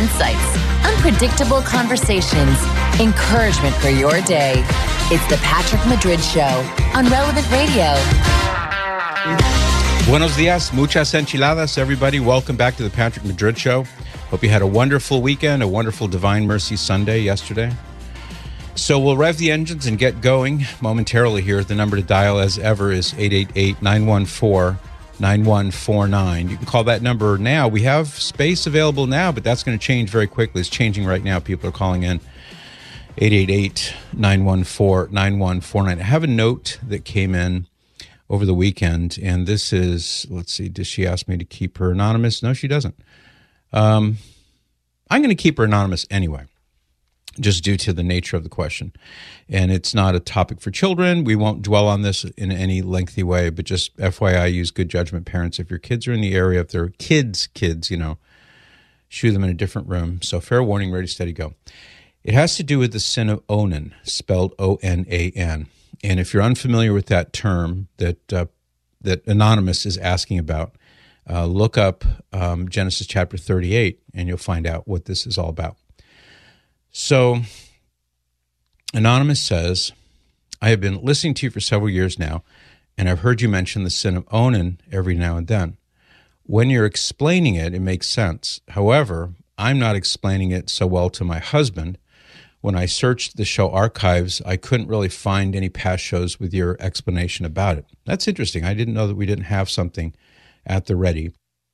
insights, unpredictable conversations, encouragement for your day. It's the Patrick Madrid Show on Relevant Radio. Buenos dias, muchas enchiladas, everybody. Welcome back to the Patrick Madrid Show. Hope you had a wonderful weekend, a wonderful Divine Mercy Sunday yesterday. So we'll rev the engines and get going momentarily here. The number to dial, as ever, is 888-914-9149. You can call that number now. We have space available now, but that's going to change very quickly. It's changing right now. People are calling in. 888-914-9149. I have a note that came in over the weekend, and this is, let's see, does she ask me to keep her anonymous? No, she doesn't. I'm going to keep her anonymous anyway, just due to the nature of the question. And it's not a topic for children. We won't dwell on this in any lengthy way, but just FYI, use good judgment, parents. If your kids are in the area, if they're kids, you know, shoo them in a different room. So fair warning, ready, steady, go. It has to do with the sin of Onan, spelled O-N-A-N. And if you're unfamiliar with that term that Anonymous is asking about, look up Genesis chapter 38, and you'll find out what this is all about. So Anonymous says, I have been listening to you for several years now, and I've heard you mention the sin of Onan every now and then. When you're explaining it, it makes sense. However, I'm not explaining it so well to my husband. When I searched the show archives, I couldn't really find any past shows with your explanation about it. That's interesting. I didn't know that we didn't have something at the ready,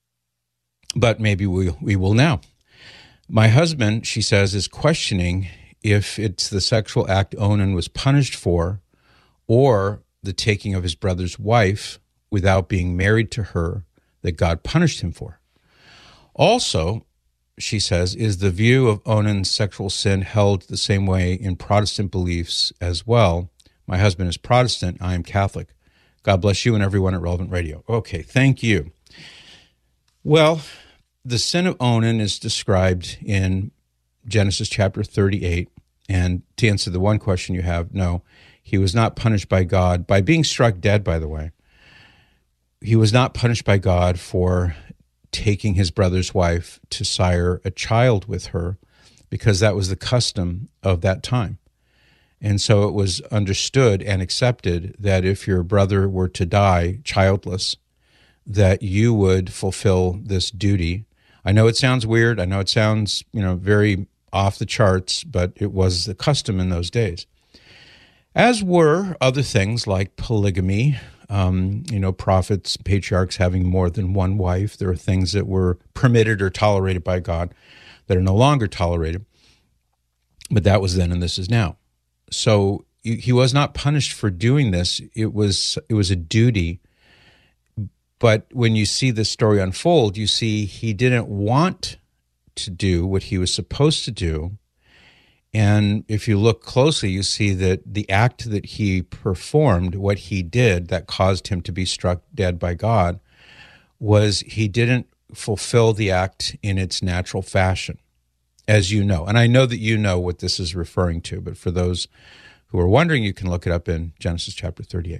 but maybe we will now. My husband, she says, is questioning if it's the sexual act Onan was punished for or the taking of his brother's wife without being married to her that God punished him for. Also, she says, is the view of Onan's sexual sin held the same way in Protestant beliefs as well? My husband is Protestant. I am Catholic. God bless you and everyone at Relevant Radio. Okay, thank you. Well, the sin of Onan is described in Genesis chapter 38. And to answer the one question you have, no, he was not punished by God by being struck dead, by the way. He was not punished by God for taking his brother's wife to sire a child with her, because that was the custom of that time. And so it was understood and accepted that if your brother were to die childless, that you would fulfill this duty. I know it sounds weird. I know it sounds, very off the charts, but it was the custom in those days. As were other things like polygamy, prophets, patriarchs having more than one wife. There are things that were permitted or tolerated by God that are no longer tolerated. But that was then and this is now. So he was not punished for doing this. It was a duty. But when you see this story unfold, you see he didn't want to do what he was supposed to do. And if you look closely, you see that the act that he performed, what he did that caused him to be struck dead by God, was he didn't fulfill the act in its natural fashion, as you know. And I know that you know what this is referring to, but for those who are wondering, you can look it up in Genesis chapter 38.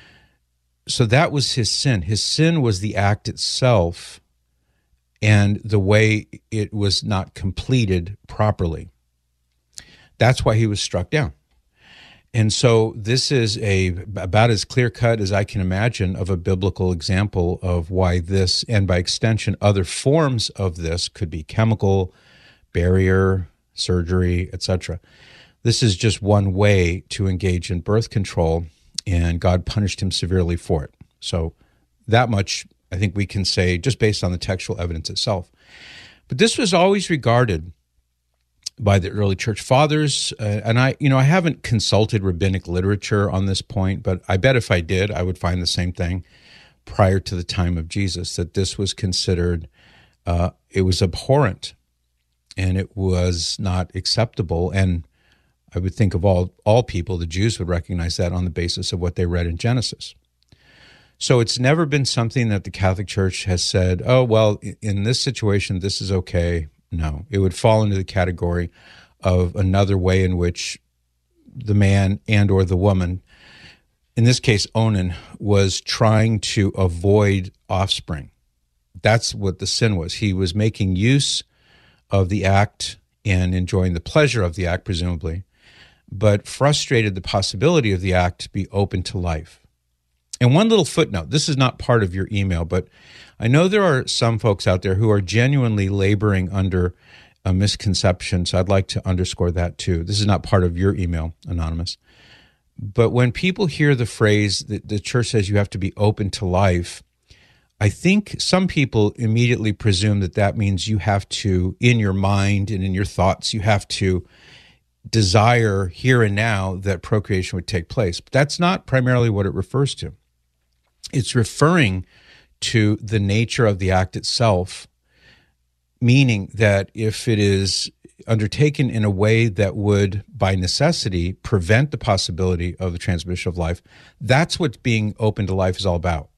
So that was his sin. His sin was the act itself and the way it was not completed properly. That's why he was struck down. And so this is about as clear-cut as I can imagine of a biblical example of why this, and by extension, other forms of this could be chemical, barrier, surgery, etc. This is just one way to engage in birth control, and God punished him severely for it. So that much I think we can say just based on the textual evidence itself. But this was always regarded by the early church fathers, and I haven't consulted rabbinic literature on this point, but I bet if I did, I would find the same thing prior to the time of Jesus, that this was considered, it was abhorrent, and it was not acceptable, and I would think of all people, the Jews would recognize that on the basis of what they read in Genesis. So it's never been something that the Catholic Church has said, oh, well, in this situation, this is okay. No, it would fall into the category of another way in which the man and or the woman, in this case Onan, was trying to avoid offspring. That's what the sin was. He was making use of the act and enjoying the pleasure of the act, presumably, but frustrated the possibility of the act to be open to life. And one little footnote, this is not part of your email, but I know there are some folks out there who are genuinely laboring under a misconception, so I'd like to underscore that too. This is not part of your email, Anonymous. But when people hear the phrase that the church says you have to be open to life, I think some people immediately presume that that means you have to, in your mind and in your thoughts, you have to desire here and now that procreation would take place. But that's not primarily what it refers to. It's referring to the nature of the act itself, meaning that if it is undertaken in a way that would, by necessity, prevent the possibility of the transmission of life, that's what being open to life is all about.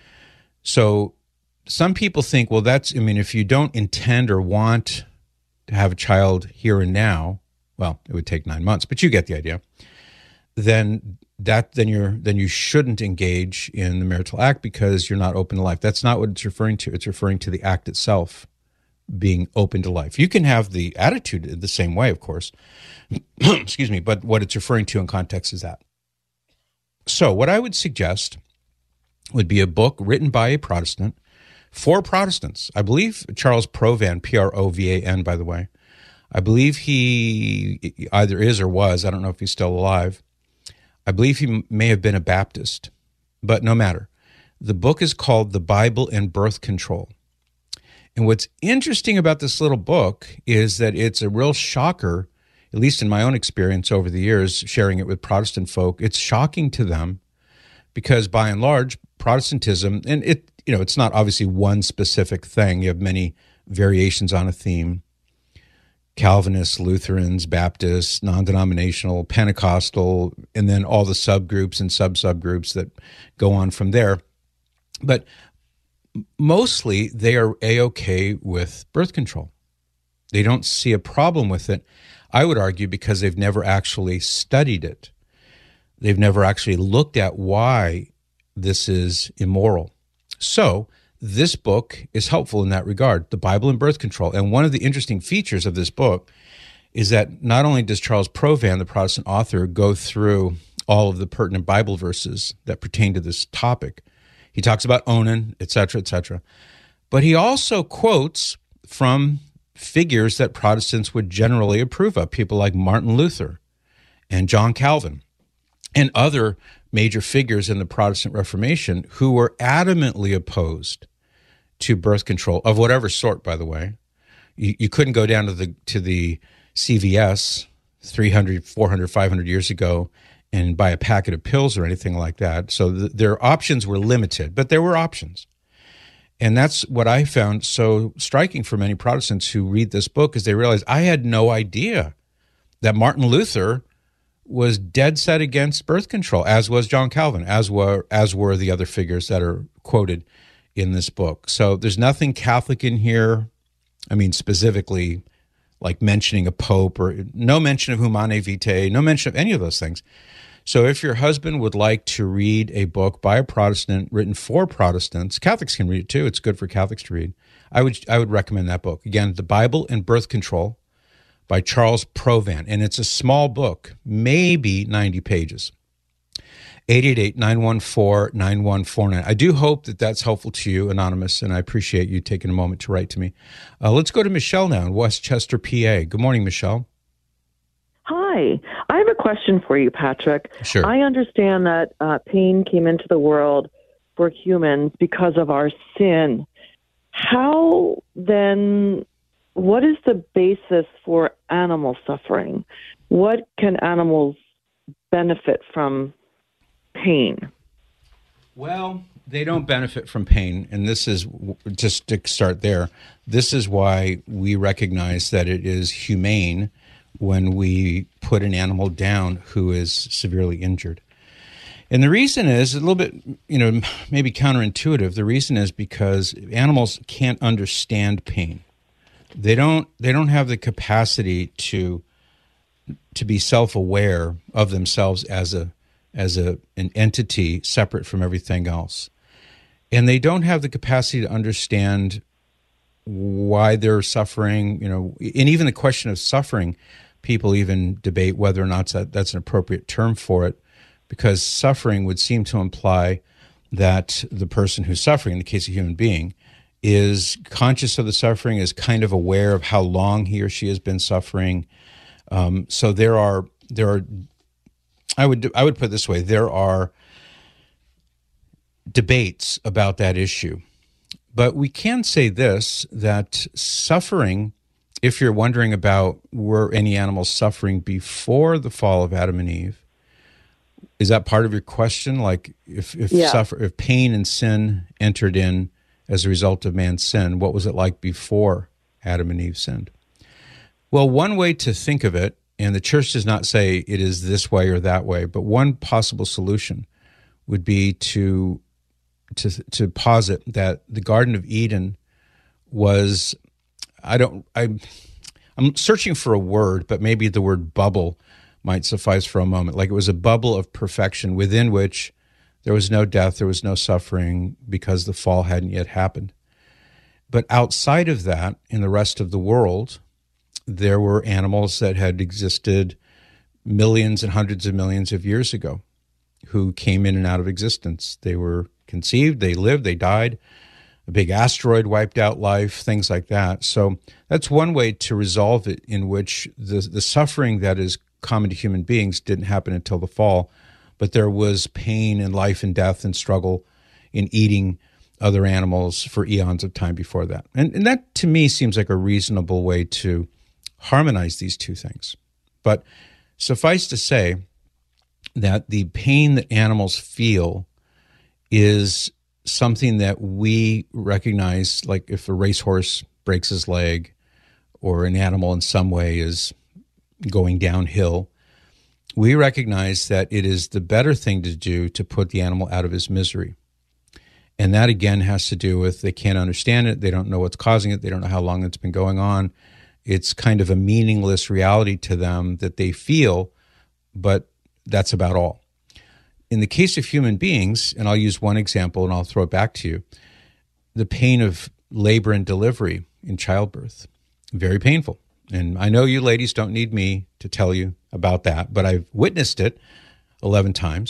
So some people think, well, if you don't intend or want to have a child here and now, well, it would take 9 months, but you get the idea, then you shouldn't engage in the marital act because you're not open to life. That's not what it's referring to. It's referring to the act itself being open to life. You can have the attitude the same way, of course, excuse me, but what it's referring to in context is that. So what I would suggest would be a book written by a Protestant for Protestants. I believe Charles Provan, Provan, by the way, I believe he either is or was, I don't know if he's still alive. I believe he may have been a Baptist, but no matter. The book is called The Bible and Birth Control. And what's interesting about this little book is that it's a real shocker, at least in my own experience over the years, sharing it with Protestant folk. It's shocking to them because by and large, Protestantism, and it's not obviously one specific thing. You have many variations on a theme. Calvinists, Lutherans, Baptists, non-denominational, Pentecostal, and then all the subgroups and sub-subgroups that go on from there. But mostly they are A-OK with birth control. They don't see a problem with it, I would argue, because they've never actually studied it. They've never actually looked at why this is immoral. So this book is helpful in that regard, The Bible and Birth Control. And one of the interesting features of this book is that not only does Charles Provan, the Protestant author, go through all of the pertinent Bible verses that pertain to this topic, he talks about Onan, et cetera, but he also quotes from figures that Protestants would generally approve of, people like Martin Luther and John Calvin and other major figures in the Protestant Reformation who were adamantly opposed to birth control of whatever sort, by the way. You couldn't go down to the CVS 300, 400, 500 years ago and buy a packet of pills or anything like that. So their options were limited, but there were options. And that's what I found so striking for many Protestants who read this book, is they realize I had no idea that Martin Luther was dead set against birth control, as was John Calvin, as were the other figures that are quoted in this book. So there's nothing Catholic in here. I mean, specifically like mentioning a pope, or no mention of Humanae Vitae, no mention of any of those things. So if your husband would like to read a book by a Protestant written for Protestants, Catholics can read it too. It's good for Catholics to read. I would recommend that book. Again, The Bible and Birth Control by Charles Provan. And it's a small book, maybe 90 pages. 888-914-9149. I do hope that that's helpful to you, Anonymous, and I appreciate you taking a moment to write to me. Let's go to Michelle now in Westchester, PA. Good morning, Michelle. Hi. I have a question for you, Patrick. Sure. I understand that pain came into the world for humans because of our sin. How then, what is the basis for animal suffering? What can animals benefit from pain? Well, they don't benefit from pain, and this is, just to start there, this is why we recognize that it is humane when we put an animal down who is severely injured. And the reason is a little bit, maybe counterintuitive. The reason is because animals can't understand pain. They don't have the capacity to be self-aware of themselves as an entity separate from everything else. And they don't have the capacity to understand why they're suffering, and even the question of suffering, people even debate whether or not that's an appropriate term for it, because suffering would seem to imply that the person who's suffering, in the case of a human being, is conscious of the suffering, is kind of aware of how long he or she has been suffering. So there are. I would put it this way: there are debates about that issue, but we can say this: that suffering, if you're wondering about were any animals suffering before the fall of Adam and Eve, is that part of your question? Like if pain and sin entered in as a result of man's sin, what was it like before Adam and Eve sinned? Well, one way to think of it, and the church does not say it is this way or that way, but one possible solution would be to posit that the Garden of Eden was, I'm searching for a word, but maybe the word bubble might suffice for a moment. Like it was a bubble of perfection within which there was no death, there was no suffering because the fall hadn't yet happened. But outside of that, in the rest of the world, there were animals that had existed millions and hundreds of millions of years ago who came in and out of existence. They were conceived, they lived, they died. A big asteroid wiped out life, things like that. So that's one way to resolve it, in which the suffering that is common to human beings didn't happen until the fall, but there was pain and life and death and struggle in eating other animals for eons of time before that. And that, to me, seems like a reasonable way to harmonize these two things. But suffice to say that the pain that animals feel is something that we recognize, like if a racehorse breaks his leg or an animal in some way is going downhill, we recognize that it is the better thing to do to put the animal out of his misery. And that, again, has to do with they can't understand it, they don't know what's causing it, they don't know how long it's been going on. It's kind of a meaningless reality to them that they feel, but that's about all. In the case of human beings, and I'll use one example and I'll throw it back to you, the pain of labor and delivery in childbirth, very painful. And I know you ladies don't need me to tell you about that, but I've witnessed it 11 times.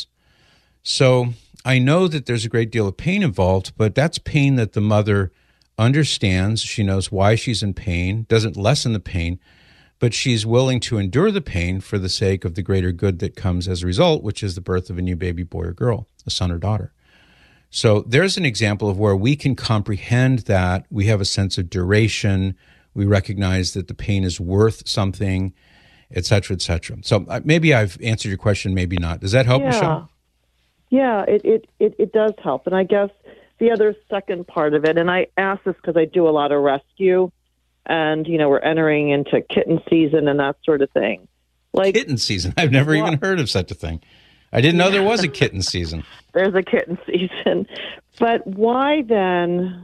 So I know that there's a great deal of pain involved, but that's pain that the mother understands. She knows why she's in pain, doesn't lessen the pain, but she's willing to endure the pain for the sake of the greater good that comes as a result, which is the birth of a new baby boy or girl, a son or daughter. So there's an example of where we can comprehend that. We have a sense of duration. We recognize that the pain is worth something, et cetera, et cetera. So maybe I've answered your question, maybe not. Does that help, Michelle? Yeah, it does help. And I guess the other second part of it, and I ask this because I do a lot of rescue, and, we're entering into kitten season and that sort of thing. Like kitten season? I've never even heard of such a thing. I didn't know there was a kitten season. There's a kitten season. But why then...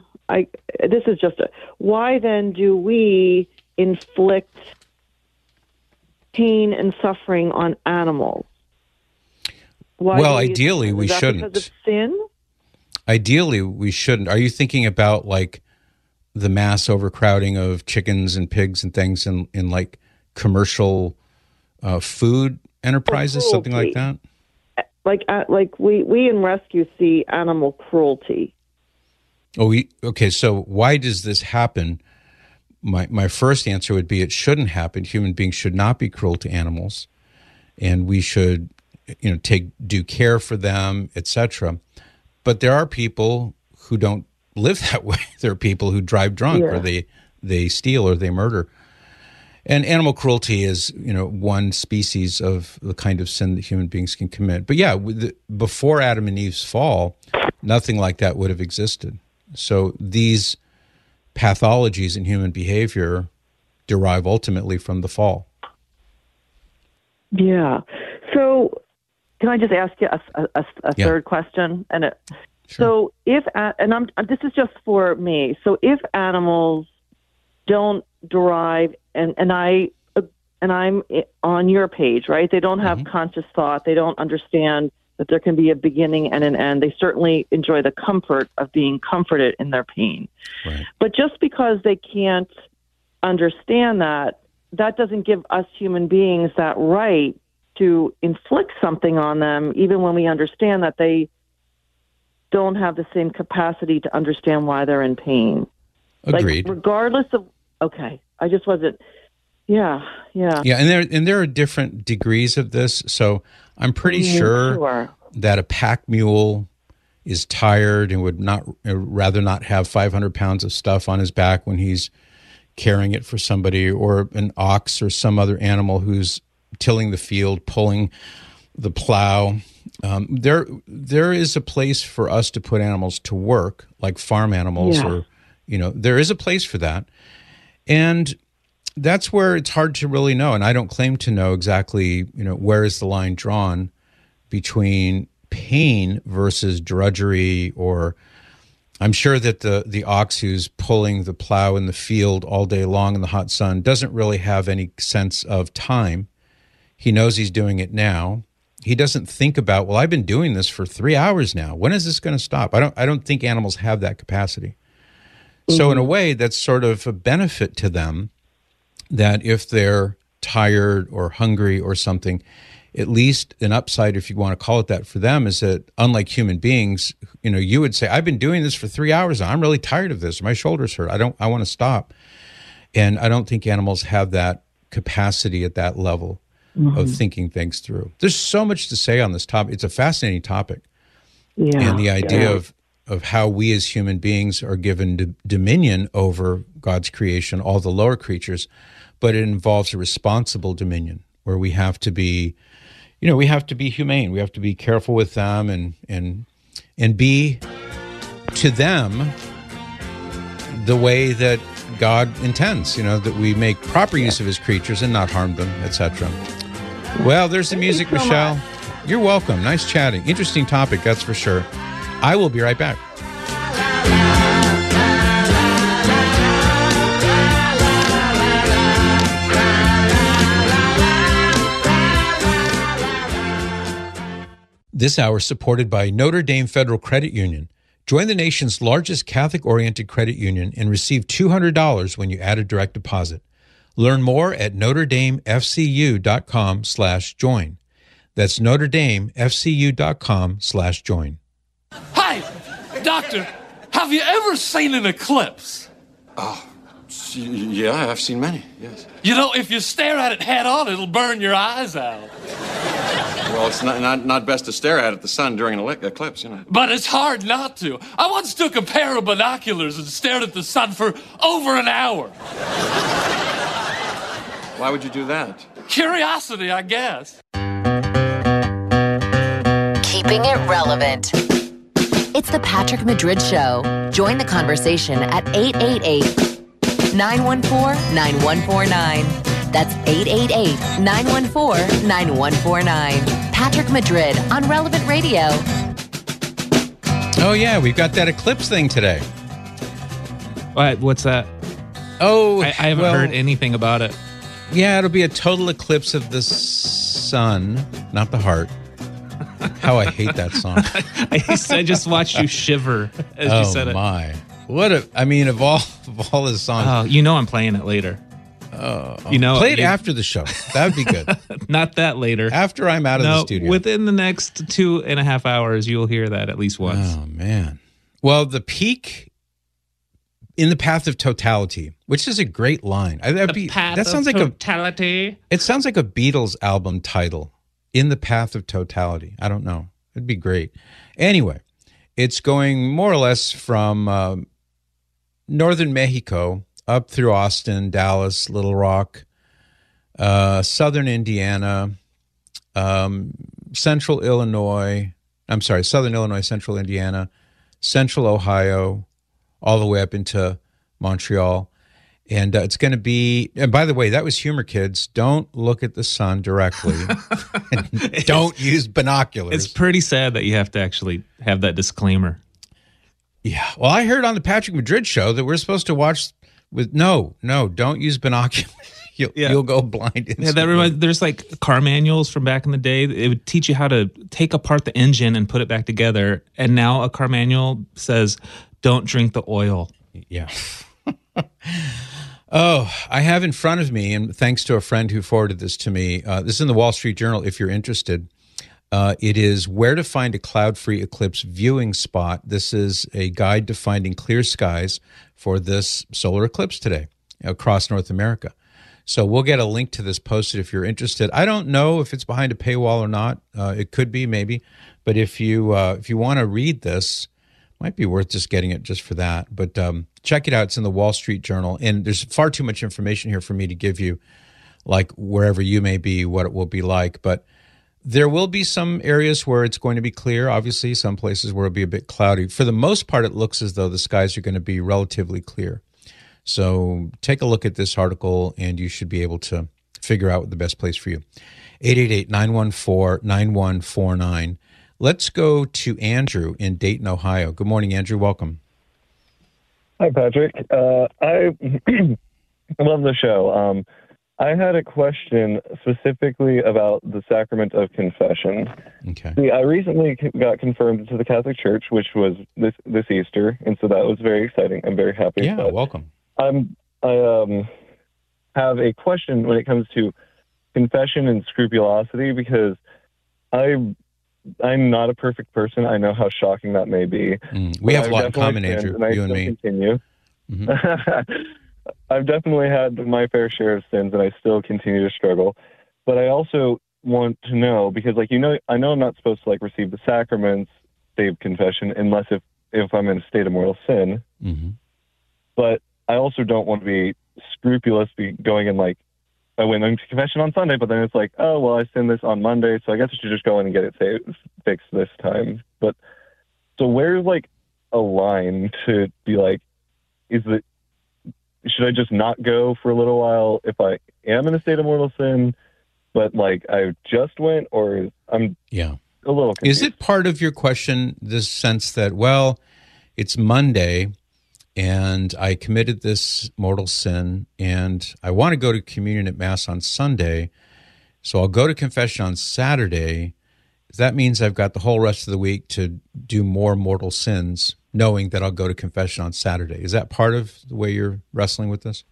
why then do we inflict pain and suffering on animals? Ideally, we shouldn't. Because of sin? Ideally, we shouldn't. Are you thinking about like the mass overcrowding of chickens and pigs and things in like commercial food enterprises, something like that? Like we in rescue see animal cruelty. Okay, so why does this happen? My first answer would be it shouldn't happen. Human beings should not be cruel to animals, and we should, take due care for them, etc. But there are people who don't live that way. There are people who drive drunk, or they steal, or they murder. And animal cruelty is, one species of the kind of sin that human beings can commit. But before Adam and Eve's fall, nothing like that would have existed. So these pathologies in human behavior derive ultimately from the fall. Yeah. So can I just ask you a third question? And sure. So this is just for me. So if animals don't derive, and I'm on your page, right? They don't have conscious thought. They don't understand that there can be a beginning and an end. They certainly enjoy the comfort of being comforted in their pain. Right. But just because they can't understand that doesn't give us human beings that right to inflict something on them, even when we understand that they don't have the same capacity to understand why they're in pain. Agreed. Like, regardless of, okay, I just wasn't, yeah. Yeah, and there are different degrees of this. So I'm pretty sure that a pack mule is tired and would rather not have 500 pounds of stuff on his back when he's carrying it for somebody, or an ox or some other animal who's tilling the field, pulling the plow. There is a place for us to put animals to work, like farm animals, or there is a place for that, and that's where it's hard to really know. And I don't claim to know exactly, where is the line drawn between pain versus drudgery. Or I'm sure that the ox who's pulling the plow in the field all day long in the hot sun doesn't really have any sense of time. He knows he's doing it now. He doesn't think about, well, I've been doing this for 3 hours now. When is this going to stop? I don't think animals have that capacity. Mm-hmm. So in a way, that's sort of a benefit to them, that if they're tired or hungry or something, at least an upside, if you want to call it that, for them is that, unlike human beings, you would say, I've been doing this for 3 hours now. I'm really tired of this. My shoulders hurt. I want to stop. And I don't think animals have that capacity at that level of thinking things through. There's so much to say on this topic. It's a fascinating topic. Yeah, and the idea of how we as human beings are given dominion over God's creation, all the lower creatures, but it involves a responsible dominion where we have to be, we have to be humane. We have to be careful with them and be to them the way that God intends, that we make proper use of his creatures and not harm them, etc. Well, there's the music, Michelle. You're welcome. Nice chatting. Interesting topic, that's for sure. I will be right back. This hour is supported by Notre Dame Federal Credit Union. Join the nation's largest Catholic-oriented credit union and receive $200 when you add a direct deposit. Learn more at NotreDameFCU.com/join. That's NotreDameFCU.com/join. Hi, doctor. Have you ever seen an eclipse? Oh, yeah, I've seen many, yes. If you stare at it head on, it'll burn your eyes out. Well, it's not best to stare at the sun during an eclipse, But it's hard not to. I once took a pair of binoculars and stared at the sun for over an hour. Why would you do that? Curiosity, I guess. Keeping it relevant. It's the Patrick Madrid Show. Join the conversation at 888-914-9149. That's 888-914-9149. Patrick Madrid on Relevant Radio. Oh, yeah, we've got that eclipse thing today. What's that? Oh, I haven't heard anything about it. Yeah, it'll be a total eclipse of the sun, not the heart. How I hate that song. I just watched you shiver as you said it. Oh, my. Of all the songs. Oh, I'm playing it later. Play it after the show. That would be good. Not that later. After I'm out of the studio. Within the next 2.5 hours, you'll hear that at least once. Oh, man. Well, the peak in the path of totality, which is a great line. That sounds like totality. It sounds like a Beatles album title. In the path of totality. I don't know. It'd be great. Anyway, it's going more or less from northern Mexico up through Austin, Dallas, Little Rock, southern Indiana, central Illinois, central Indiana, central Ohio, all the way up into Montreal. And it's going to be, and by the way, that was humor, kids. Don't look at the sun directly. And don't use binoculars. It's pretty sad that you have to actually have that disclaimer. Yeah. Well, I heard on the Patrick Madrid Show that we're supposed to watch with, no, don't use binoculars. You'll go blind instantly. Yeah, that reminds. There's like car manuals from back in the day. It would teach you how to take apart the engine and put it back together. And now a car manual says, "Don't drink the oil." Yeah. Oh, I have in front of me, and thanks to a friend who forwarded this to me, this is in the Wall Street Journal if you're interested. It is Where to Find a Cloud-Free Eclipse Viewing Spot. This is a guide to finding clear skies for this solar eclipse today across North America. So we'll get a link to this posted if you're interested. I don't know if it's behind a paywall or not. It could be, maybe. But if you want to read this, might be worth just getting it just for that. But check it out. It's in the Wall Street Journal. And there's far too much information here for me to give you, like wherever you may be, what it will be like. But there will be some areas where it's going to be clear, obviously, some places where it'll be a bit cloudy. For the most part, it looks as though the skies are going to be relatively clear. So take a look at this article, and you should be able to figure out the best place for you. 888-914-9149. Let's go to Andrew in Dayton, Ohio. Good morning, Andrew. Welcome. Hi, Patrick. I love the show. I had a question specifically about the sacrament of confession. Okay. See, I recently got confirmed into the Catholic Church, which was this Easter, and so that was very exciting. I'm very happy. Yeah, welcome. I have a question when it comes to confession and scrupulosity, because I'm not a perfect person. I know how shocking that may be. We have a lot in common, Andrew, you and me. Continue. Mm-hmm. I've definitely had my fair share of sins, and I still continue to struggle. But I also want to know, because, I know I'm not supposed to, receive the sacraments, save confession, unless if I'm in a state of mortal sin. Mm-hmm. But I also don't want to be scrupulous, going in, I went into confession on Sunday, but then it's oh, well, I sinned this on Monday, so I guess I should just go in and get it fixed this time. But so where's, a line to be should I just not go for a little while if I am in a state of mortal sin, but I just went, or I'm a little confused. Is it part of your question, this sense that, well, it's Monday and I committed this mortal sin and I want to go to communion at Mass on Sunday, so I'll go to confession on Saturday. That means I've got the whole rest of the week to do more mortal sins, knowing that I'll go to confession on Saturday. Is that part of the way you're wrestling with this?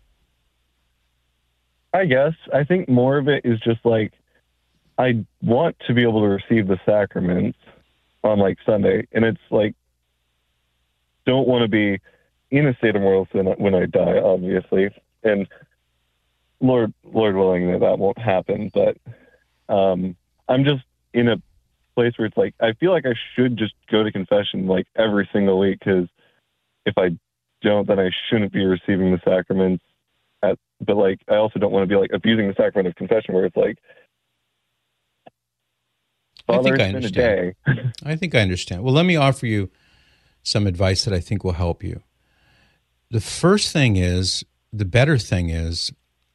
I guess. I think more of it is just I want to be able to receive the sacraments on Sunday, and it's don't want to be in a state of mortal sin when I die, obviously. And Lord willing that won't happen, but I'm just in a place where it's I feel I should just go to confession every single week, because if I don't, then I shouldn't be receiving the sacraments. But I also don't want to be abusing the sacrament of confession, where it's Father, it's been a day. I think I understand. Well, let me offer you some advice that I think will help you. The first thing is, the best thing is,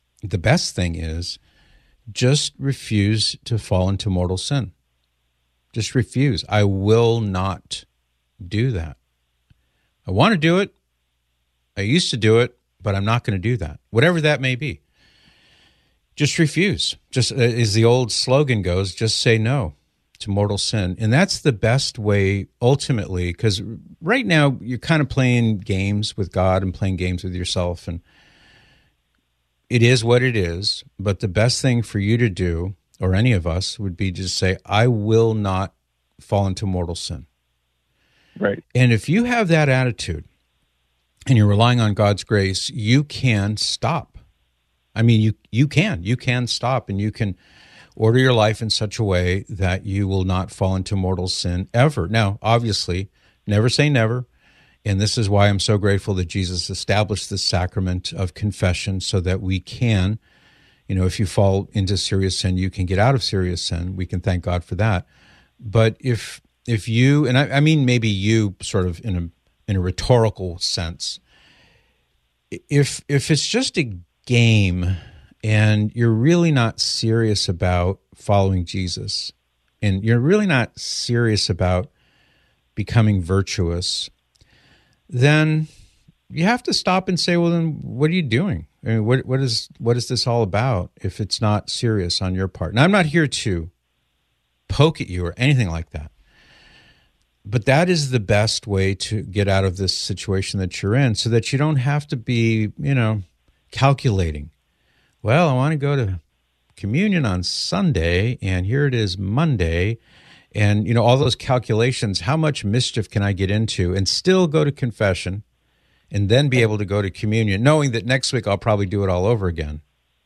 just refuse to fall into mortal sin. Just refuse. I will not do that. I want to do it. I used to do it, but I'm not going to do that. Whatever that may be. Just refuse. Just as the old slogan goes, just say no to mortal sin. And that's the best way ultimately, because right now you're kind of playing games with God and playing games with yourself, and it is what it is. But the best thing for you to do, or any of us, would be just say, I will not fall into mortal sin. Right. And if you have that attitude and you're relying on God's grace, you can stop. I mean, you can stop, and you can order your life in such a way that you will not fall into mortal sin ever. Now, obviously, never say never. And this is why I'm so grateful that Jesus established this sacrament of confession, so that we can, if you fall into serious sin, you can get out of serious sin. We can thank God for that. But if you, and I mean maybe you sort of in a rhetorical sense, if it's just a game and you're really not serious about following Jesus, and you're really not serious about becoming virtuous, then you have to stop and say, well, then what are you doing? I mean, what is this all about if it's not serious on your part? And I'm not here to poke at you or anything like that. But that is the best way to get out of this situation that you're in, so that you don't have to be, calculating. Well, I want to go to communion on Sunday, and here it is Monday, and, all those calculations. How much mischief can I get into and still go to confession and then be able to go to communion, knowing that next week I'll probably do it all over again?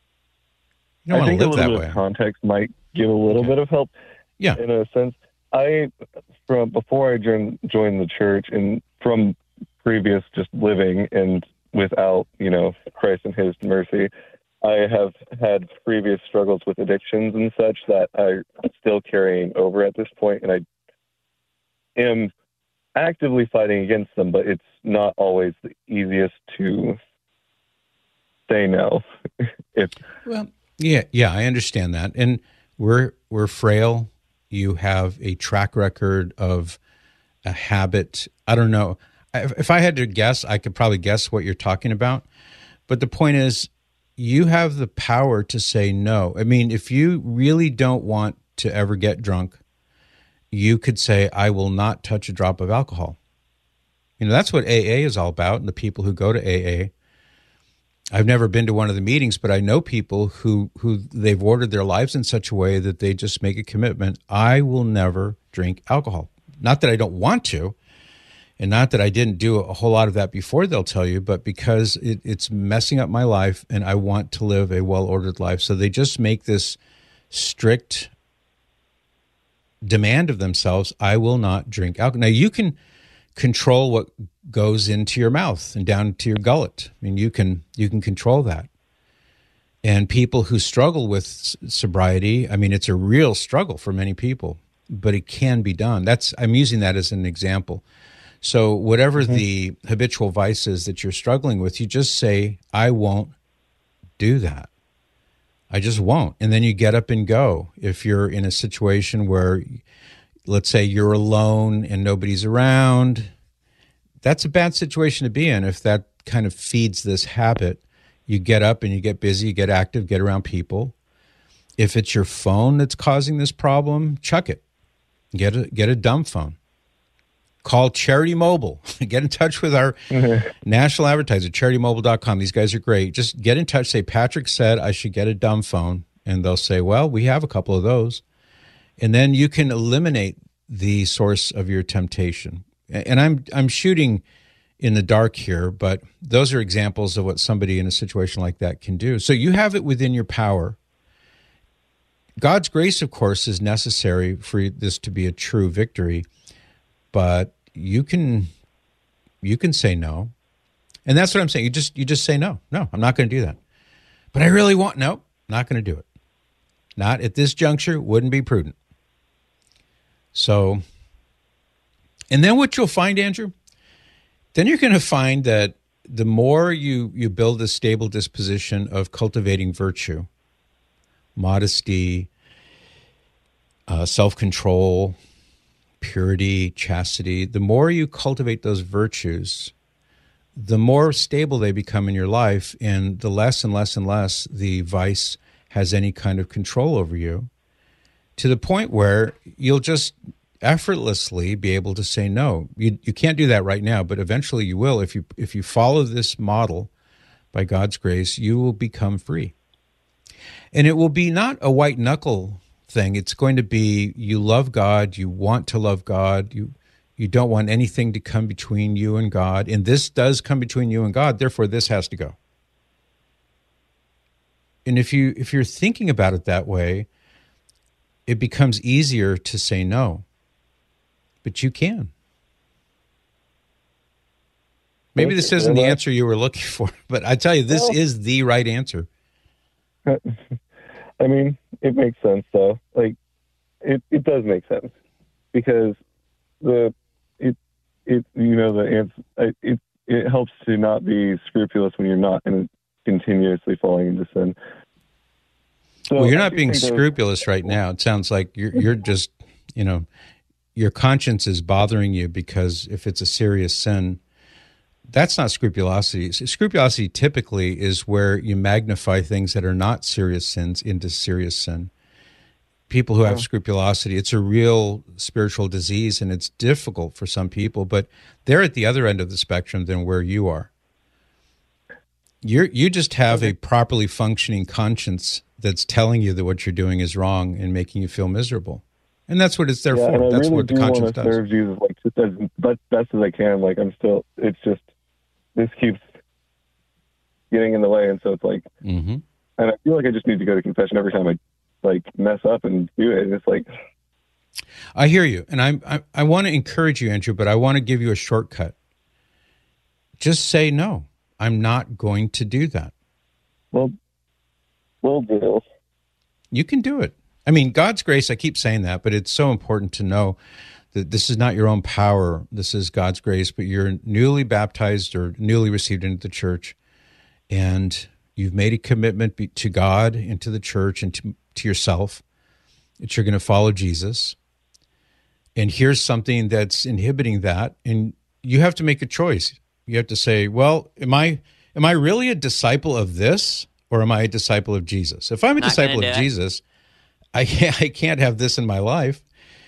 You don't want to live that way. I think a little bit of context might give a little bit of help. Yeah. In a sense, before I joined the church, and from previous just living and without, Christ and His mercy, I have had previous struggles with addictions and such that I'm still carrying over at this point, and I am actively fighting against them, but it's not always the easiest to say no. Well, yeah, I understand that, and we're frail. You have a track record of a habit. I don't know. If I had to guess, I could probably guess what you're talking about. But the point is, you have the power to say no. I mean, if you really don't want to ever get drunk, you could say, I will not touch a drop of alcohol. That's what AA is all about, and the people who go to AA. I've never been to one of the meetings, but I know people who they've ordered their lives in such a way that they just make a commitment. I will never drink alcohol. Not that I don't want to, and not that I didn't do a whole lot of that before, they'll tell you, but because it's messing up my life and I want to live a well-ordered life. So they just make this strict demand of themselves, I will not drink alcohol. Now, you can control what goes into your mouth and down to your gullet. I mean, you can control that. And people who struggle with sobriety, I mean, it's a real struggle for many people, but it can be done. I'm using that as an example. So whatever the habitual vice is that you're struggling with, you just say, I won't do that. I just won't. And then you get up and go. If you're in a situation where, let's say you're alone and nobody's around, that's a bad situation to be in. If that kind of feeds this habit, you get up and you get busy, you get active, get around people. If it's your phone that's causing this problem, chuck it. Get a dumb phone. Call Charity Mobile. Get in touch with our national advertiser, CharityMobile.com. These guys are great. Just get in touch. Say, Patrick said I should get a dumb phone. And they'll say, well, we have a couple of those. And then you can eliminate the source of your temptation. And I'm shooting in the dark here, but those are examples of what somebody in a situation like that can do. So you have it within your power. God's grace, of course, is necessary for this to be a true victory, but you can say no. And that's what I'm saying. You just say no. No, I'm not going to do that. But I really want, no, not going to do it. Not at this juncture, wouldn't be prudent. So, and then what you'll find, Andrew, then you're going to find that the more you build a stable disposition of cultivating virtue, modesty, self-control, purity, chastity, the more you cultivate those virtues, the more stable they become in your life, and the less and less and less the vice has any kind of control over you, to the point where you'll just effortlessly be able to say no. You can't do that right now, but eventually you will. If you follow this model, by God's grace, you will become free. And it will be not a white knuckle thing. It's going to be, you love God, you want to love God, you don't want anything to come between you and God, and this does come between you and God, therefore this has to go. And if you're thinking about it that way, it becomes easier to say no. But you can. Maybe this isn't the answer you were looking for, but I tell you, this is the right answer. I mean, it makes sense, though. Like, it does make sense, because it helps to not be scrupulous when you're not and continuously falling into sin. So well, you're not being scrupulous right now. It sounds like you're just, your conscience is bothering you, because if it's a serious sin, That's not scrupulosity. Scrupulosity typically is where you magnify things that are not serious sins into serious sin. People who have scrupulosity, it's a real spiritual disease, and it's difficult for some people, but they're at the other end of the spectrum than where you are. You just have a properly functioning conscience that's telling you that what you're doing is wrong and making you feel miserable. And that's what it's there for. And That's really what the conscience does. Serve Jesus like just as best as I can. Like I'm still, it's just, this keeps getting in the way. And so it's like, and I feel like I just need to go to confession every time I like mess up and do it. And it's like, I hear you. And I want to encourage you, Andrew, but I want to give you a shortcut. Just say, no, I'm not going to do that. Well, will do. You can do it. I mean, God's grace, I keep saying that, but it's so important to know that this is not your own power. This is God's grace, but you're newly baptized or newly received into the church, and you've made a commitment to God and to the church and to yourself that you're going to follow Jesus. And here's something that's inhibiting that, and you have to make a choice. You have to say, well, am I really a disciple of this, or am I a disciple of Jesus? If I'm a disciple of Jesus, I can't have this in my life.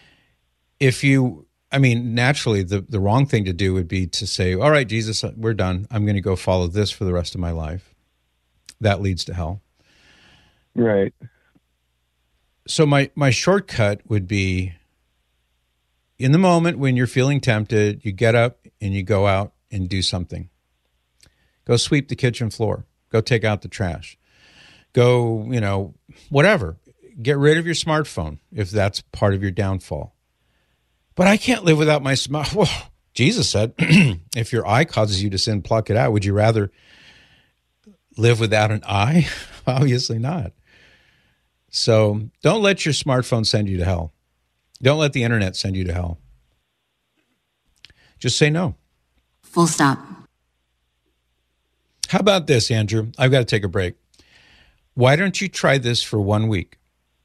Naturally, the wrong thing to do would be to say, all right, Jesus, we're done. I'm going to go follow this for the rest of my life. That leads to hell. Right. So my shortcut would be, in the moment when you're feeling tempted, you get up and you go out and do something. Go sweep the kitchen floor. Go take out the trash. Go, whatever. Get rid of your smartphone if that's part of your downfall. But I can't live without my smartphone. Well, Jesus said, if your eye causes you to sin, pluck it out. Would you rather live without an eye? Obviously not. So don't let your smartphone send you to hell. Don't let the internet send you to hell. Just say no. Full stop. How about this, Andrew? I've got to take a break. Why don't you try this for 1 week?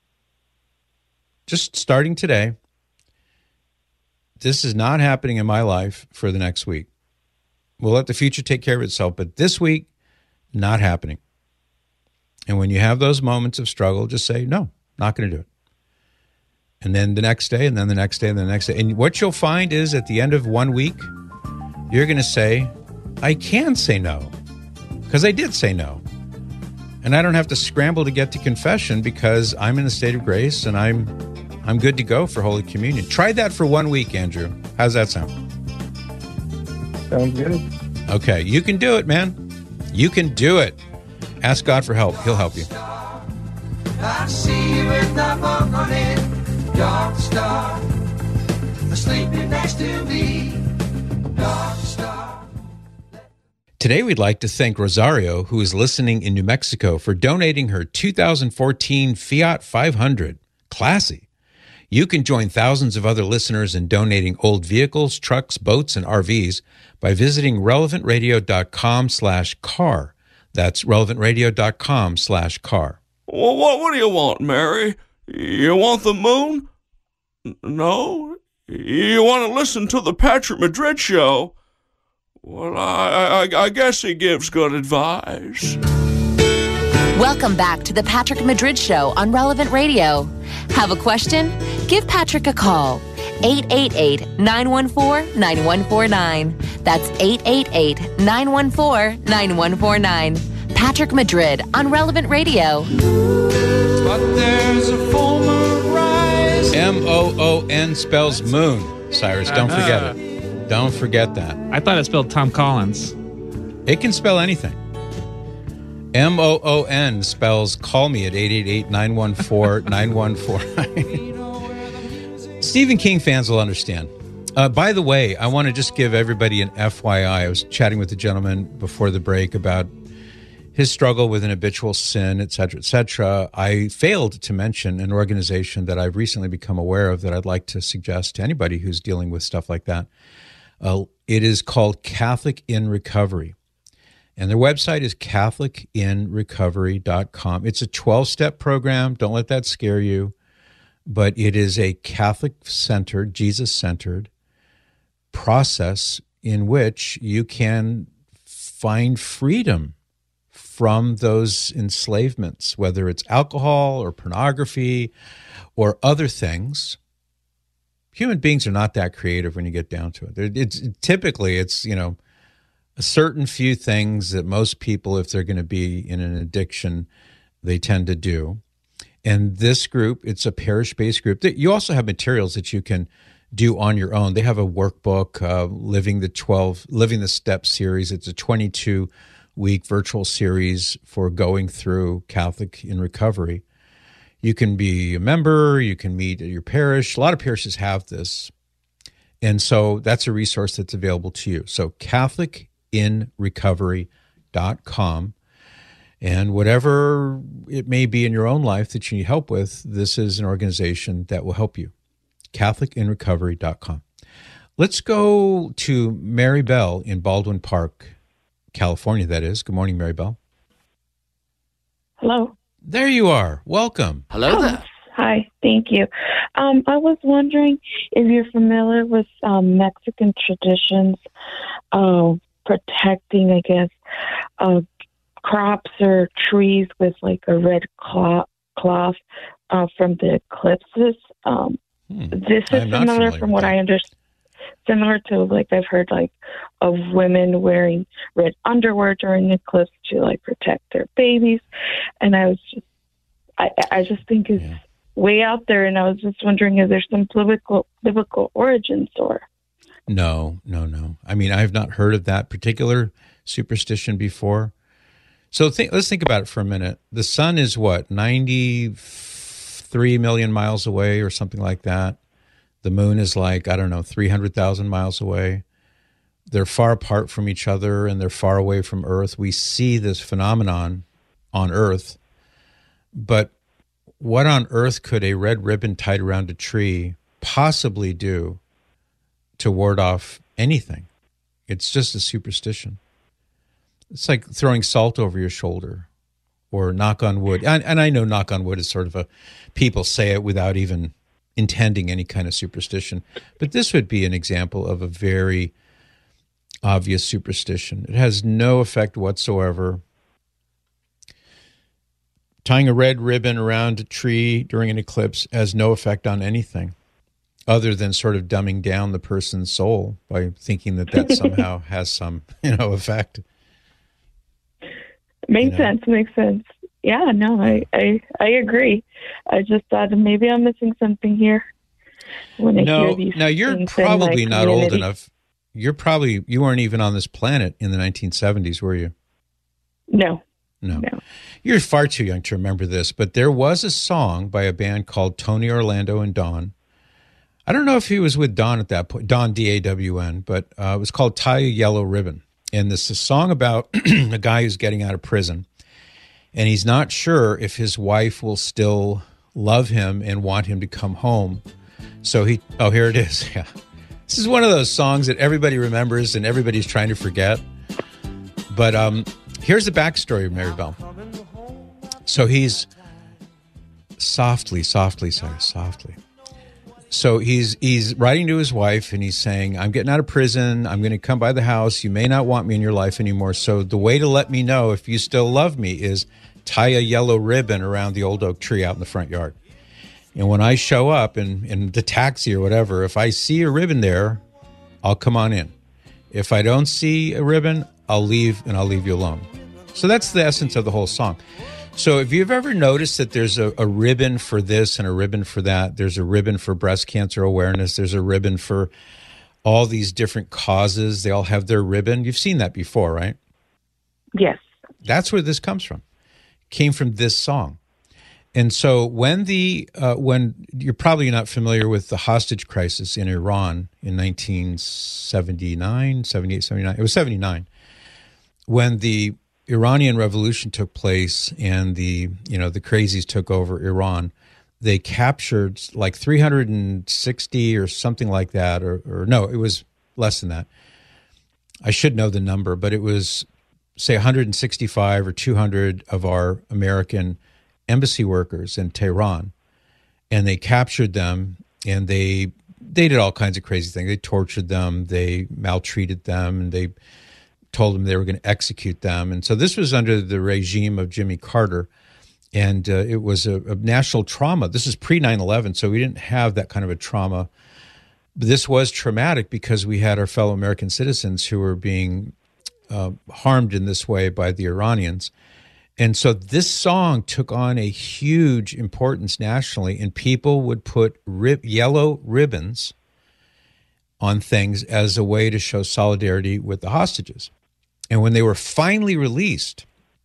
Just starting today. This is not happening in my life for the next week. We'll let the future take care of itself, but this week, not happening. And when you have those moments of struggle, just say, no, not going to do it. And then the next day, and then the next day, and the next day. And what you'll find is at the end of 1 week, you're going to say, I can say no, because I did say no. And I don't have to scramble to get to confession because I'm in a state of grace and I'm good to go for Holy Communion. Try that for 1 week, Andrew. How's that sound? Sounds good. Okay, you can do it, man. You can do it. Ask God for help. He'll help you. I see you in the morning, dark star, sleeping next to me, dark star. Today, we'd like to thank Rosario, who is listening in New Mexico, for donating her 2014 Fiat 500. Classy. You can join thousands of other listeners in donating old vehicles, trucks, boats, and RVs by visiting relevantradio.com/car. That's relevantradio.com/car. Well, what do you want, Mary? You want the moon? No? You want to listen to the Patrick Madrid Show? Well, I guess he gives good advice. Welcome back to the Patrick Madrid Show on Relevant Radio. Have a question? Give Patrick a call. 888-914-9149. That's 888-914-9149. Patrick Madrid on Relevant Radio. But there's a full moon rise. M-O-O-N spells moon, Cyrus. Don't forget it. Don't forget that. I thought it spelled Tom Collins. It can spell anything. M-O-O-N spells call me at 888-914-9149. Stephen King fans will understand. By the way, I want to just give everybody an FYI. I was chatting with a gentleman before the break about his struggle with an habitual sin, et cetera, et cetera. I failed to mention an organization that I've recently become aware of that I'd like to suggest to anybody who's dealing with stuff like that. It is called Catholic in Recovery. And their website is catholicinrecovery.com. It's a 12-step program. Don't let that scare you. But it is a Catholic-centered, Jesus-centered process in which you can find freedom from those enslavements, whether it's alcohol or pornography or other things. Human beings are not that creative when you get down to it. It's typically, you know, a certain few things that most people, if they're going to be in an addiction, they tend to do. And this group, it's a parish-based group. You also have materials that you can do on your own. They have a workbook, Living the Steps series. It's a 22-week virtual series for going through Catholic in recovery. You can be a member. You can meet at your parish. A lot of parishes have this. And so that's a resource that's available to you. So CatholicInRecovery.com. And whatever it may be in your own life that you need help with, this is an organization that will help you. CatholicInRecovery.com. Let's go to Mary Bell in Baldwin Park, California, that is. Good morning, Mary Bell. Hello. There you are. Welcome. Hello there. Hi, thank you. I was wondering if you're familiar with Mexican traditions of protecting, I guess, crops or trees with like a red cloth from the eclipses. This is similar from what I understand. Similar to, like, I've heard, like, of women wearing red underwear during the eclipse to, like, protect their babies. And I just think it's way out there. And I was just wondering if there's some biblical origins or. No. I mean, I have not heard of that particular superstition before. So let's think about it for a minute. The sun is what, 93 million miles away or something like that. The moon is like, 300,000 miles away. They're far apart from each other and they're far away from Earth. We see this phenomenon on Earth. But what on earth could a red ribbon tied around a tree possibly do to ward off anything? It's just a superstition. It's like throwing salt over your shoulder or knock on wood. And I know knock on wood is sort of people say it without even intending any kind of superstition. But this would be an example of a very obvious superstition. It has no effect whatsoever. Tying a red ribbon around a tree during an eclipse has no effect on anything other than sort of dumbing down the person's soul by thinking that somehow has some, effect. Makes sense. Yeah, no, I agree. I just thought maybe I'm missing something here when I hear these now you're probably not old enough. You weren't even on this planet in the 1970s, were you? No. You're far too young to remember this, but there was a song by a band called Tony Orlando and Dawn. I don't know if he was with Dawn at that point, Dawn, D-A-W-N, but it was called Tie a Yellow Ribbon. And this is a song about a guy who's getting out of prison. And he's not sure if his wife will still love him and want him to come home. So here it is. Yeah. This is one of those songs that everybody remembers and everybody's trying to forget. But here's the backstory of Mary Bell. So he's softly. So he's writing to his wife and he's saying, I'm getting out of prison. I'm going to come by the house. You may not want me in your life anymore. So the way to let me know if you still love me is tie a yellow ribbon around the old oak tree out in the front yard. And when I show up in the taxi or whatever, if I see a ribbon there, I'll come on in. If I don't see a ribbon, I'll leave and I'll leave you alone. So that's the essence of the whole song. So if you've ever noticed that there's a ribbon for this and a ribbon for that, there's a ribbon for breast cancer awareness, there's a ribbon for all these different causes, they all have their ribbon. You've seen that before, right? Yes. That's where this comes from. It came from this song. And so when you're probably not familiar with the hostage crisis in Iran in 1979, 78, 79, it was 79, when the Iranian Revolution took place and the crazies took over Iran, they captured like 360 or something like that, or no, it was less than that. I should know the number, but it was, say, 165 or 200 of our American embassy workers in Tehran, and they captured them and they they did all kinds of crazy things. They tortured them, they maltreated them, and they told them they were going to execute them. And so this was under the regime of Jimmy Carter, and it was a national trauma. This is pre 9/11, so we didn't have that kind of a trauma. But this was traumatic because we had our fellow American citizens who were being harmed in this way by the Iranians. And so this song took on a huge importance nationally, and people would put yellow ribbons on things as a way to show solidarity with the hostages. And when they were finally released,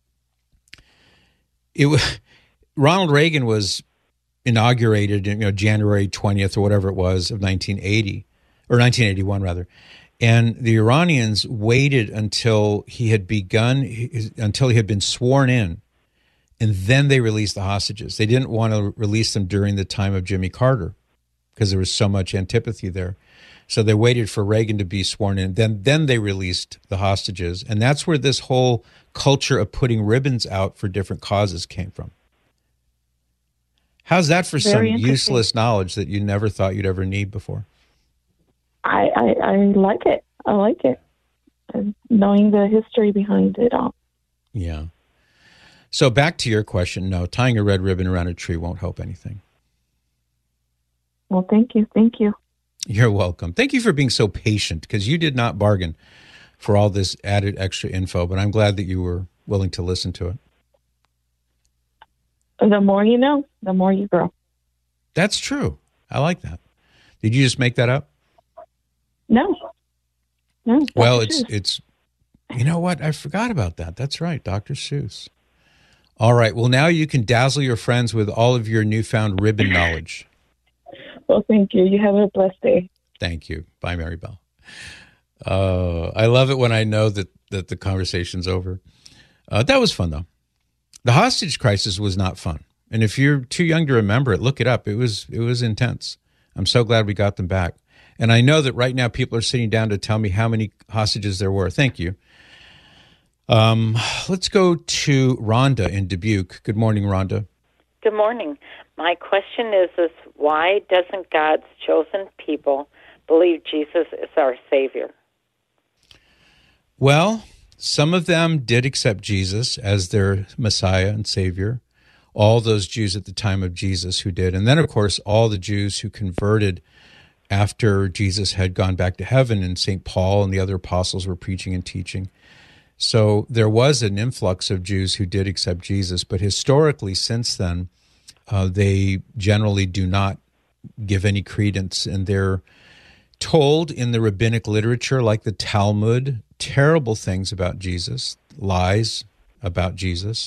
Ronald Reagan was inaugurated in January 20th or whatever it was of 1980, or 1981 rather. And the Iranians waited until he had been sworn in, and then they released the hostages. They didn't want to release them during the time of Jimmy Carter because there was so much antipathy there. So they waited for Reagan to be sworn in. Then they released the hostages. And that's where this whole culture of putting ribbons out for different causes came from. How's that for some useless knowledge that you never thought you'd ever need before? I like it. I like it. And knowing the history behind it all. Yeah. So back to your question, no, tying a red ribbon around a tree won't help anything. Well, thank you. Thank you. You're welcome. Thank you for being so patient, because you did not bargain for all this added extra info, but I'm glad that you were willing to listen to it. The more you know, the more you grow. That's true. I like that. Did you just make that up? No. Well, it's you know what? I forgot about that. That's right, Dr. Seuss. All right. Well, now you can dazzle your friends with all of your newfound ribbon knowledge. Well, thank you. You have a blessed day. Thank you. Bye, Mary Bell. I love it when I know that the conversation's over. That was fun, though. The hostage crisis was not fun. And if you're too young to remember it, look it up. It was intense. I'm so glad we got them back. And I know that right now people are sitting down to tell me how many hostages there were. Thank you. Let's go to Rhonda in Dubuque. Good morning, Rhonda. Good morning. My question is why doesn't God's chosen people believe Jesus is our Savior? Well, some of them did accept Jesus as their Messiah and Savior. All those Jews at the time of Jesus who did. And then, of course, all the Jews who converted after Jesus had gone back to heaven and St. Paul and the other apostles were preaching and teaching. So there was an influx of Jews who did accept Jesus. But historically, since then, they generally do not give any credence, and they're told in the rabbinic literature, like the Talmud, terrible things about Jesus, lies about Jesus.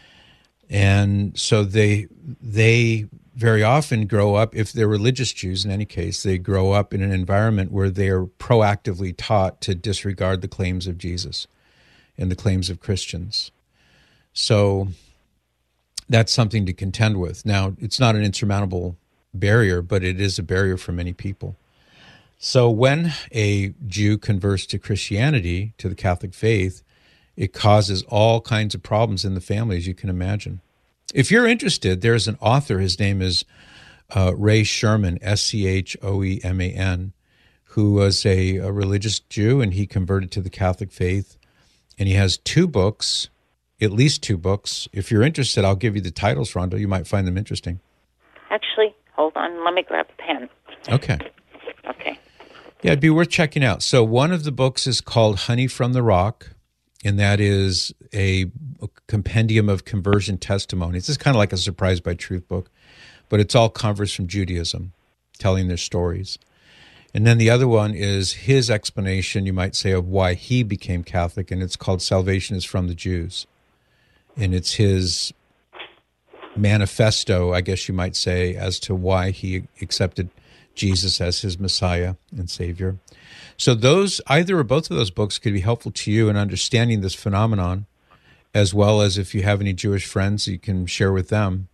And so they very often grow up, if they're religious Jews in any case, they grow up in an environment where they are proactively taught to disregard the claims of Jesus and the claims of Christians. So that's something to contend with. Now, it's not an insurmountable barrier, but it is a barrier for many people. So when a Jew converts to Christianity, to the Catholic faith, it causes all kinds of problems in the family, as you can imagine. If you're interested, there's an author, his name is Ray Sherman, Schoeman, who was a religious Jew, and he converted to the Catholic faith. And he has two books, at least two books. If you're interested, I'll give you the titles, Rhonda. You might find them interesting. Actually, hold on. Let me grab a pen. Okay. Okay. Yeah, it'd be worth checking out. So one of the books is called Honey from the Rock, and that is a compendium of conversion testimonies. It's kind of like a Surprised by Truth book, but it's all converts from Judaism telling their stories. And then the other one is his explanation, you might say, of why he became Catholic, and it's called Salvation is from the Jews. And it's his manifesto, I guess you might say, as to why he accepted Jesus as his Messiah and Savior. So those, either or both of those books could be helpful to you in understanding this phenomenon, as well as if you have any Jewish friends you can share with them.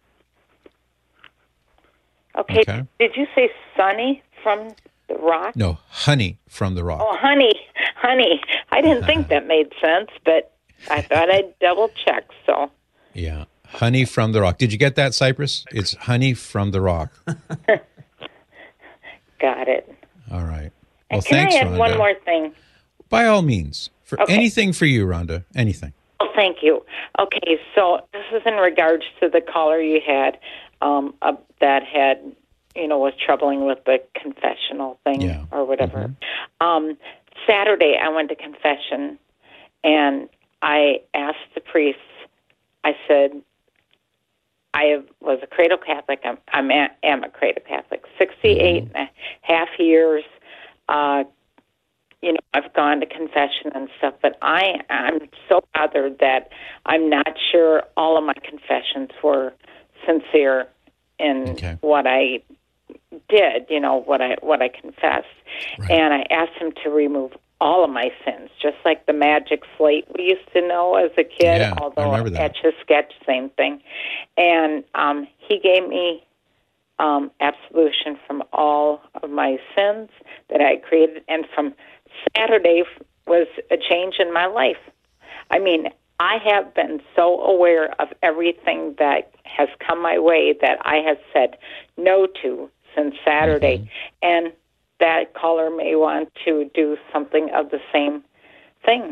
Okay. Did you say Sonny from the Rock? No, Honey from the Rock. Oh, honey. I didn't think that made sense, but I thought I'd double check, so. Yeah, Honey from the Rock. Did you get that, Cypress? It's Honey from the Rock. Got it. All right. Well, And can thanks, I add Rhonda. one more thing? By all means. For Okay. anything for you, Rhonda. Anything. Oh, thank you. Okay, so this is in regards to the caller you had that had, was troubling with the confessional thing or whatever. Saturday, I went to confession, and I asked the priest, I said, I was a cradle Catholic. am a cradle Catholic. 68 and a half years. I've gone to confession and stuff, but I'm so bothered that I'm not sure all of my confessions were sincere in what I did. What I confessed, and I asked him to remove all of my sins, just like the magic slate we used to know as a kid. Yeah, although I remember that. Etch a Sketch, same thing, and he gave me absolution from all of my sins that I created, and from Saturday was a change in my life. I mean, I have been so aware of everything that has come my way that I have said no to since Saturday, and that caller may want to do something of the same thing.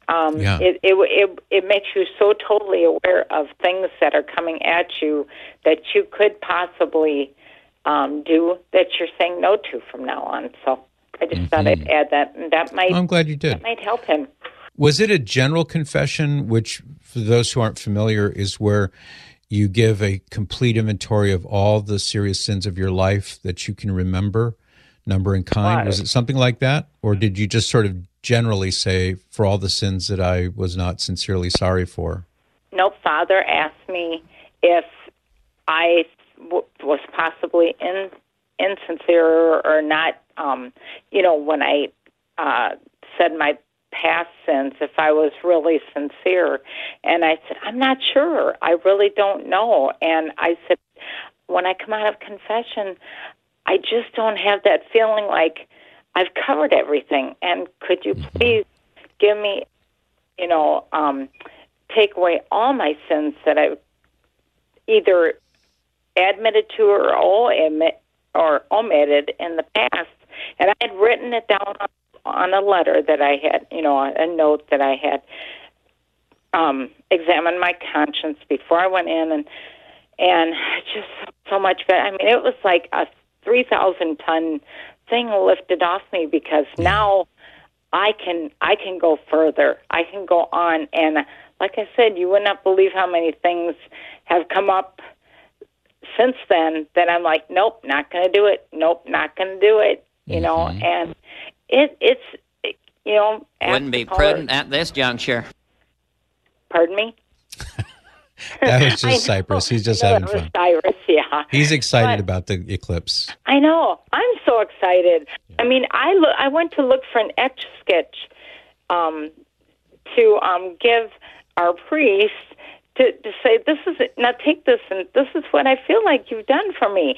It makes you so totally aware of things that are coming at you that you could possibly do that you're saying no to from now on. So I just thought I'd add that, and that might. I'm glad you did. That might help him. Was it a general confession, which, for those who aren't familiar, is where you give a complete inventory of all the serious sins of your life that you can remember, number and kind? Was it something like that? Or did you just sort of generally say, for all the sins that I was not sincerely sorry for? No, Father asked me if I was possibly insincere or not, when I said my past sins, if I was really sincere. And I said, I'm not sure. I really don't know. And I said, when I come out of confession, I just don't have that feeling like I've covered everything. And could you please give me, take away all my sins that I've either admitted to or omitted in the past. And I had written it down on a letter that I had, a note that I had examined my conscience before I went in, and just so much better. I mean, it was like a 3,000-ton thing lifted off me, because now I can go further. I can go on, and like I said, you would not believe how many things have come up since then that I'm like, nope, not going to do it. Nope, not going to do it. And it's wouldn't be prudent at this juncture. Pardon me? That was just Cypress. He's just having fun. Cyrus, yeah. He's excited about the eclipse. I know. I'm so excited. I mean, I went to look for an etch sketch to give our priest to say, this is it. Now take this, and this is what I feel like you've done for me.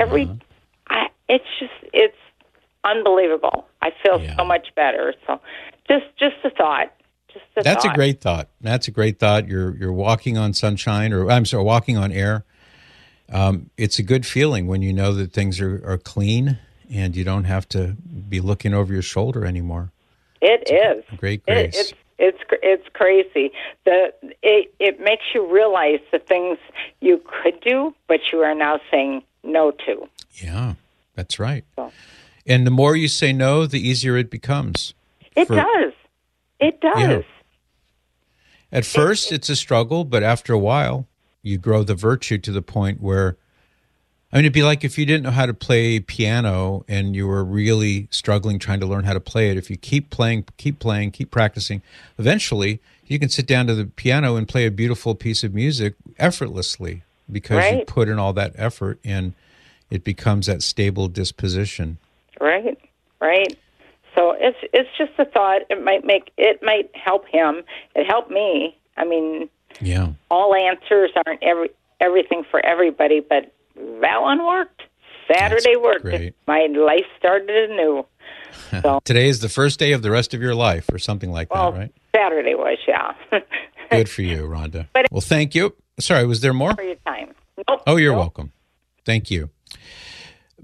It's unbelievable. I feel so much better. So just a thought. That's a great thought. That's a great thought. You're walking on sunshine, or I'm sorry, walking on air. It's a good feeling when you know that things are clean and you don't have to be looking over your shoulder anymore. It is great grace. It's crazy. It makes you realize the things you could do, but you are now saying no to. Yeah, that's right. So. And the more you say no, the easier it becomes. It does. It does. Yeah. At first, it's a struggle, but after a while, you grow the virtue to the point where, I mean, it'd be like if you didn't know how to play piano and you were really struggling trying to learn how to play it. If you keep playing, keep practicing, eventually you can sit down to the piano and play a beautiful piece of music effortlessly, because you put in all that effort, and it becomes that stable disposition. Right. So it's just a thought. It might help him. It helped me. I mean, all answers aren't everything for everybody, but that one worked. Saturday worked. Great. My life started anew. So today is the first day of the rest of your life, or something like that, right? Saturday was, Good for you, Rhonda. Well, thank you. Sorry, was there more? For your time. Nope. Oh, you're welcome. Thank you.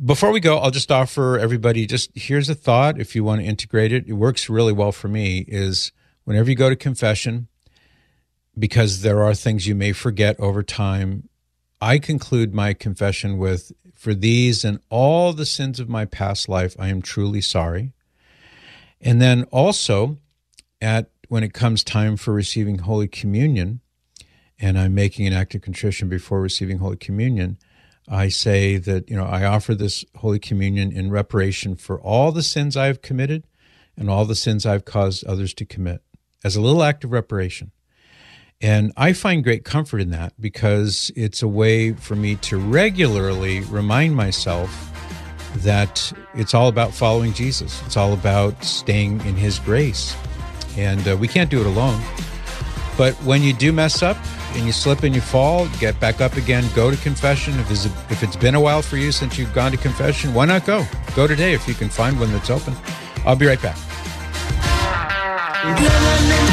Before we go, I'll just offer everybody, here's a thought if you want to integrate it. It works really well for me, is whenever you go to confession, because there are things you may forget over time, I conclude my confession with, for these and all the sins of my past life, I am truly sorry. And then also, when it comes time for receiving Holy Communion, and I'm making an act of contrition before receiving Holy Communion, I say that, I offer this Holy Communion in reparation for all the sins I've committed and all the sins I've caused others to commit, as a little act of reparation. And I find great comfort in that, because it's a way for me to regularly remind myself that it's all about following Jesus. It's all about staying in his grace. And we can't do it alone. But when you do mess up and you slip and you fall, get back up again, go to confession. If it's been a while for you since you've gone to confession, why not go? Go today if you can find one that's open. I'll be right back.